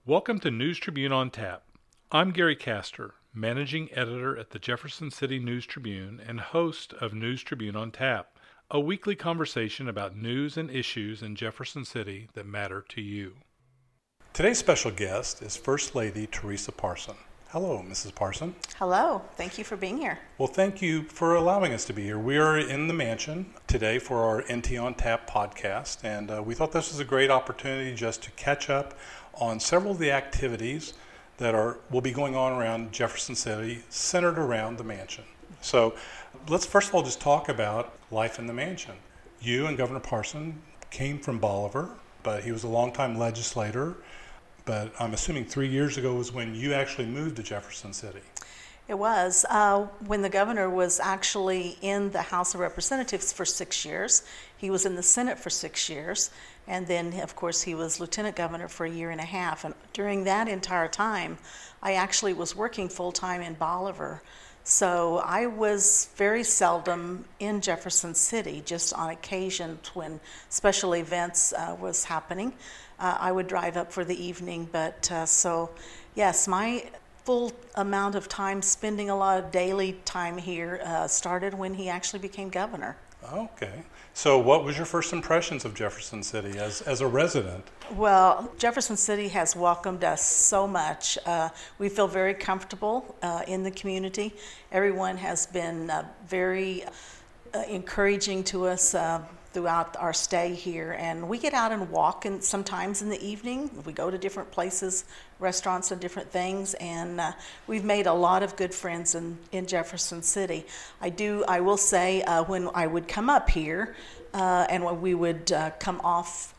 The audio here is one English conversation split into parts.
Welcome to News Tribune on Tap. I'm Gary Castor, Managing Editor at the Jefferson City News Tribune and host of News Tribune on Tap, a weekly conversation about news and issues in Jefferson City that matter to you. Today's special guest is First Lady Teresa Parson. Hello, Mrs. Parson. Hello. Thank you for being here. Well, thank you for allowing us to be here. We are in the mansion today for our NT on Tap podcast, and we thought this was a great opportunity just to catch up on several of the activities that will be going on around Jefferson City, centered around the mansion. So let's first of all just talk about life in the mansion. You and Governor Parson came from Bolivar, but he was a longtime legislator. But I'm assuming 3 years ago was when you actually moved to Jefferson City. It was when the governor was actually in the House of Representatives for 6 years. He was in the Senate for 6 years. And then, of course, he was lieutenant governor for a year and a half. And during that entire time, I actually was working full-time in Bolivar. So I was very seldom in Jefferson City, just on occasion when special events was happening. I would drive up for the evening, but so yes, my full amount of time spending a lot of daily time here started when he actually became governor. Okay. So what was your first impressions of Jefferson City as a resident? Well, Jefferson City has welcomed us so much. We feel very comfortable in the community. Everyone has been very encouraging to us throughout our stay here, and we get out and walk, and sometimes in the evening we go to different places, restaurants and different things, and we've made a lot of good friends in Jefferson City. I will say when I would come up here and when we would come off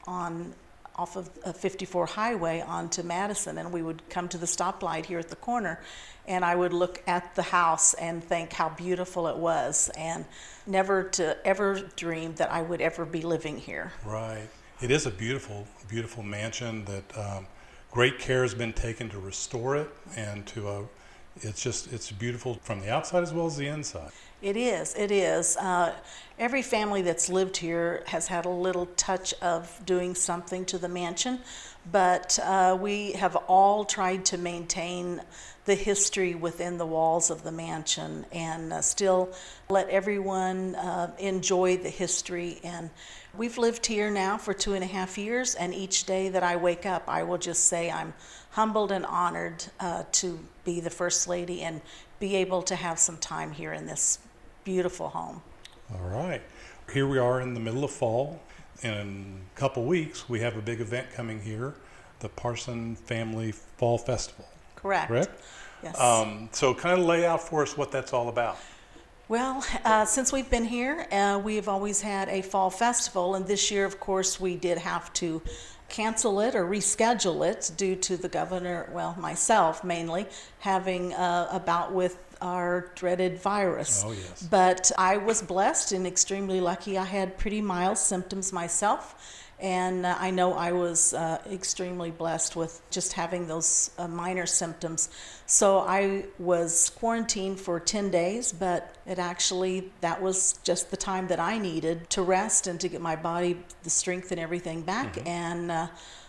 of 54 Highway onto Madison, and we would come to the stoplight here at the corner, and I would look at the house and think how beautiful it was, and never to ever dream that I would ever be living here. Right. It is a beautiful, beautiful mansion that great care has been taken to restore it, and it's beautiful from the outside as well as the inside. It is. Every family that's lived here has had a little touch of doing something to the mansion, but we have all tried to maintain the history within the walls of the mansion and still let everyone enjoy the history. And we've lived here now for 2.5 years, and each day that I wake up, I will just say I'm humbled and honored to be the First Lady and be able to have some time here in this beautiful home. All right. Here we are in the middle of fall. In a couple weeks, we have a big event coming here, the Parson Family Fall Festival. Correct? Yes. So kind of lay out for us what that's all about. Well, since we've been here, we have always had a fall festival, and this year, of course, we did have to cancel it or reschedule it due to the governor, well, myself mainly, having a bout with our dreaded virus. Oh, yes. But I was blessed and extremely lucky. I had pretty mild symptoms myself, and I know I was extremely blessed with just having those minor symptoms. So I was quarantined for 10 days, but that was just the time that I needed to rest and to get my body the strength and everything back. Mm-hmm. And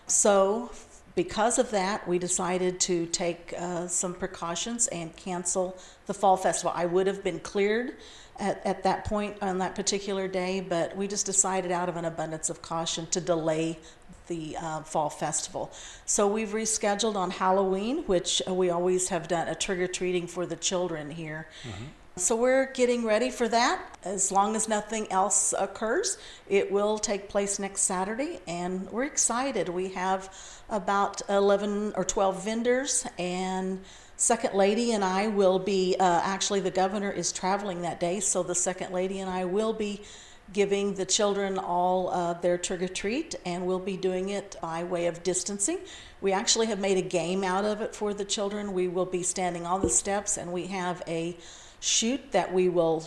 so because of that, we decided to take some precautions and cancel the fall festival. I would have been cleared at that point on that particular day, but we just decided out of an abundance of caution to delay the fall festival. So we've rescheduled on Halloween, which we always have done a trick-or-treating for the children here. Mm-hmm. So we're getting ready for that. As long as nothing else occurs, it will take place next Saturday, and we're excited. We have about 11 or 12 vendors, and Second Lady and I will be, actually the governor is traveling that day, so the Second Lady and I will be giving the children all their trick-or-treat, and we'll be doing it by way of distancing. We actually have made a game out of it for the children. We will be standing on the steps, and we have a chute that we will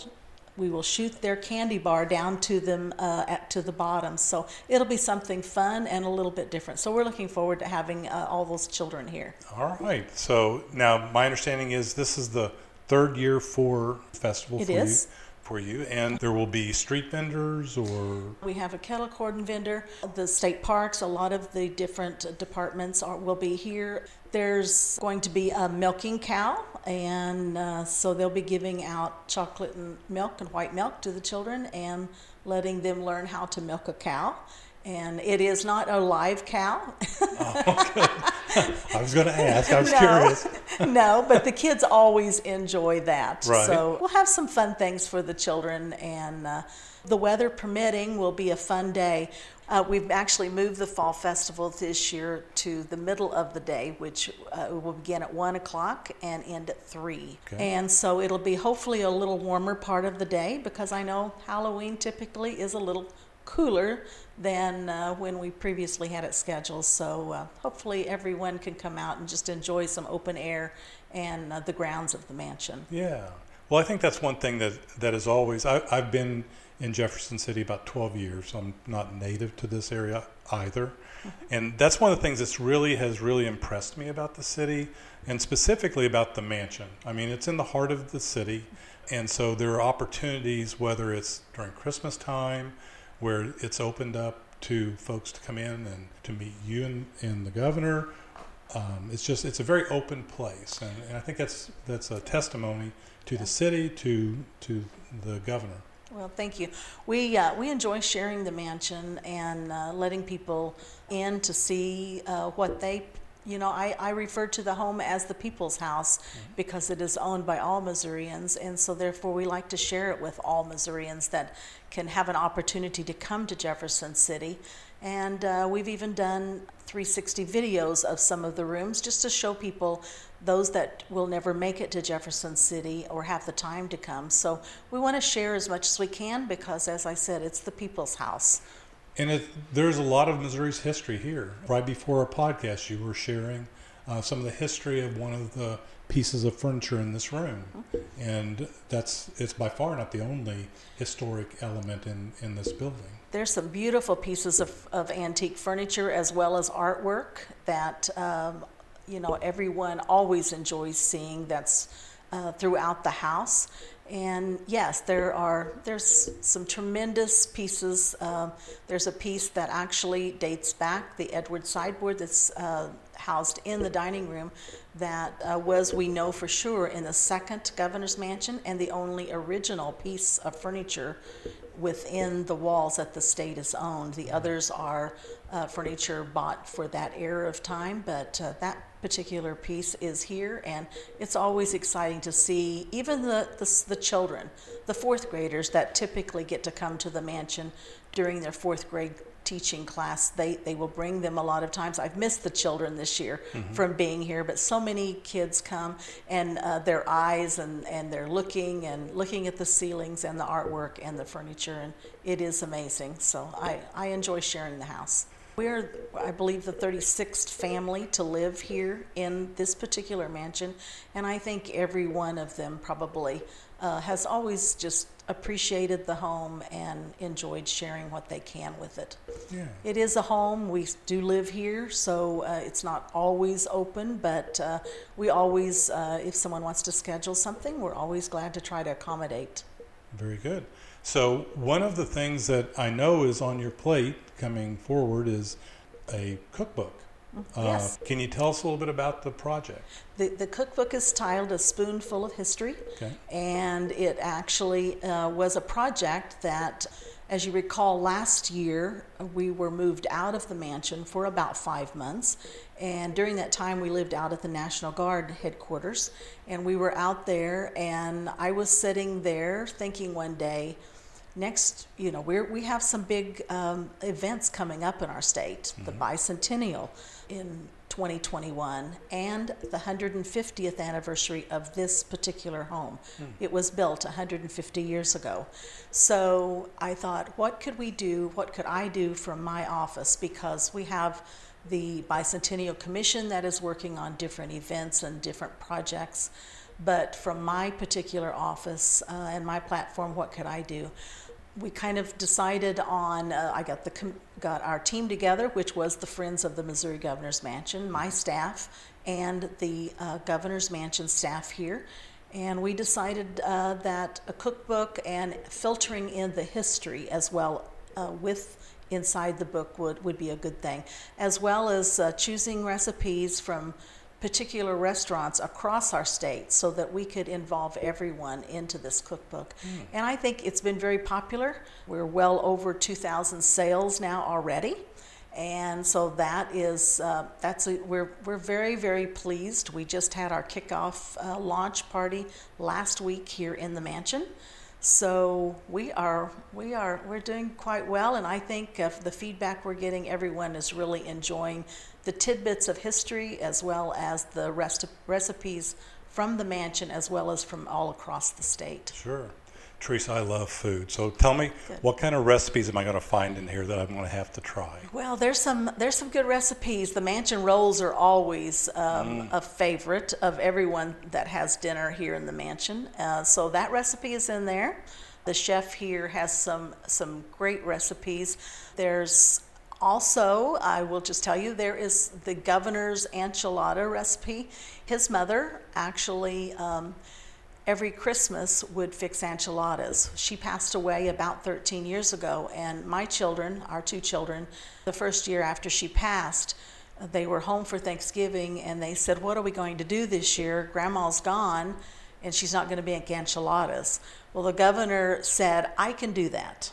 shoot their candy bar down to them to the bottom. So it'll be something fun and a little bit different. So we're looking forward to having all those children here. All right. So now my understanding is this is the third year for festival it for is. you. for you. And there will be street vendors or... We have a kettle corn vendor. The state parks, a lot of the different departments will be here. There's going to be a milking cow, and so they'll be giving out chocolate and milk and white milk to the children and letting them learn how to milk a cow. And it is not a live cow. Oh, okay. I was going to ask. I was curious. No, but the kids always enjoy that. Right. So we'll have some fun things for the children, and the weather permitting will be a fun day. We've actually moved the Fall Festival this year to the middle of the day, which will begin at 1 o'clock and end at 3. Okay. And so it'll be hopefully a little warmer part of the day, because I know Halloween typically is a little cooler than when we previously had it scheduled. So hopefully everyone can come out and just enjoy some open air and the grounds of the mansion. Yeah. Well, I think that's one thing that is always... I've been in Jefferson City about 12 years. So I'm not native to this area either. And that's one of the things that's has really impressed me about the city, and specifically about the mansion. I mean, it's in the heart of the city, and so there are opportunities, whether it's during Christmas time, where it's opened up to folks to come in and to meet you and the governor. It's a very open place, and I think that's a testimony to the city, to the governor. Well, thank you. We enjoy sharing the mansion and letting people in to see what they... I refer to the home as the people's house, because it is owned by all Missourians, and so therefore we like to share it with all Missourians that can have an opportunity to come to Jefferson City. And we've even done 360 videos of some of the rooms, just to show people, those that will never make it to Jefferson City or have the time to come. So we want to share as much as we can, because, as I said, it's the people's house. And there's a lot of Missouri's history here. Right before our podcast, you were sharing some of the history of one of the pieces of furniture in this room. And it's by far not the only historic element in this building. There's some beautiful pieces of antique furniture, as well as artwork that everyone always enjoys seeing. That's throughout the house. And yes, there's some tremendous pieces. There's a piece that actually dates back, the Edward sideboard that's housed in the dining room, that was, we know for sure, in the second governor's mansion, and the only original piece of furniture within the walls that the state has owned. The others are furniture bought for that era of time, but that particular piece is here, and it's always exciting to see even the children, the fourth graders that typically get to come to the mansion during their fourth grade teaching class. They will bring them a lot of times. I've missed the children this year from being here, but so many kids come, and their eyes and they're looking at the ceilings and the artwork and the furniture, and it is amazing. So I enjoy sharing the house. We're, I believe, the 36th family to live here in this particular mansion, and I think every one of them probably has always just appreciated the home and enjoyed sharing what they can with it. Yeah. It is a home. We do live here, so it's not always open, but we always, if someone wants to schedule something, we're always glad to try to accommodate. Very good. So one of the things that I know is on your plate coming forward is a cookbook. Yes. Can you tell us a little bit about the project? The cookbook is titled A Spoonful of History, Okay. and it actually was a project that, as you recall, last year we were moved out of the mansion for about 5 months, and during that time we lived out at the National Guard headquarters, and we were out there, and I was sitting there thinking one day, next, we have some big events coming up in our state, the bicentennial in 2021 and the 150th anniversary of this particular home. It was built 150 years ago. So I thought, what could we do? What could I do from my office? Because we have the Bicentennial Commission that is working on different events and different projects. But from my particular office and my platform, what could I do? We kind of decided on, I got our team together, which was the Friends of the Missouri Governor's Mansion, my staff, and the Governor's Mansion staff here. And we decided that a cookbook and filtering in the history as well with inside the book would be a good thing, as well as choosing recipes from particular restaurants across our state so that we could involve everyone into this cookbook. And I think it's been very popular. We're well over 2,000 sales now already. And so that is, we're very, very pleased. We just had our kickoff launch party last week here in the mansion. So we're doing quite well, and I think the feedback we're getting, everyone is really enjoying the tidbits of history as well as the recipes from the mansion as well as from all across the state. Sure. Teresa, I love food. So tell me, what kind of recipes am I going to find in here that I'm going to have to try? Well, there's some good recipes. The mansion rolls are always a favorite of everyone that has dinner here in the mansion. So that recipe is in there. The chef here has some great recipes. There's also, I will just tell you, there is the governor's enchilada recipe. His mother actually every Christmas would fix enchiladas. She passed away about 13 years ago, and my children, our two children, the first year after she passed, they were home for Thanksgiving, and they said, "What are we going to do this year? Grandma's gone, and she's not going to make enchiladas." Well, the governor said, "I can do that."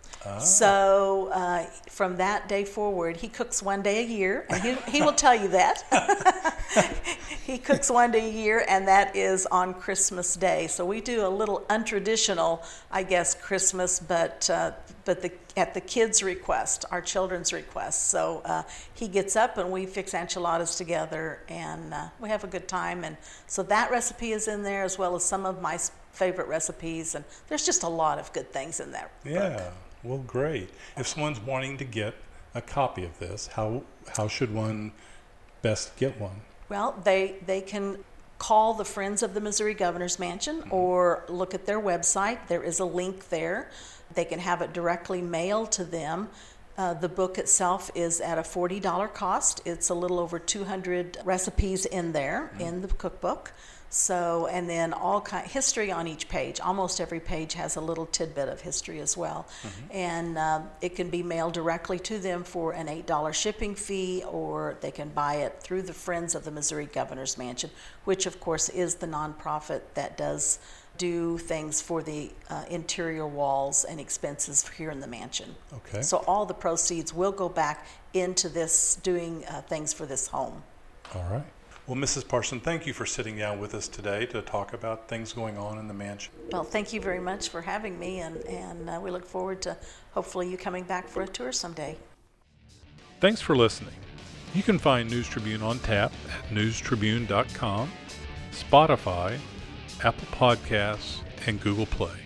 So from that day forward, he cooks one day a year, and he will tell you that. He cooks one day a year, and that is on Christmas Day. So we do a little untraditional, I guess, Christmas, but at the kids' request, our children's request. So he gets up, and we fix enchiladas together, and we have a good time. And so that recipe is in there, as well as some of my favorite recipes, and there's just a lot of good things in there. Yeah. Well, great. If someone's wanting to get a copy of this, how should one best get one? Well, they can call the Friends of the Missouri Governor's Mansion or look at their website. There is a link there. They can have it directly mailed to them. The book itself is at a $40 cost. It's a little over 200 recipes in there in the cookbook. So, and then history on each page. Almost every page has a little tidbit of history as well. And it can be mailed directly to them for an $8 shipping fee, or they can buy it through the Friends of the Missouri Governor's Mansion, which of course is the nonprofit that does do things for the interior walls and expenses here in the mansion. Okay. So all the proceeds will go back into this, doing things for this home. All right. Well, Mrs. Parson, thank you for sitting down with us today to talk about things going on in the mansion. Well, thank you very much for having me, and we look forward to hopefully you coming back for a tour someday. Thanks for listening. You can find News Tribune on tap at newstribune.com, Spotify, Apple Podcasts, and Google Play.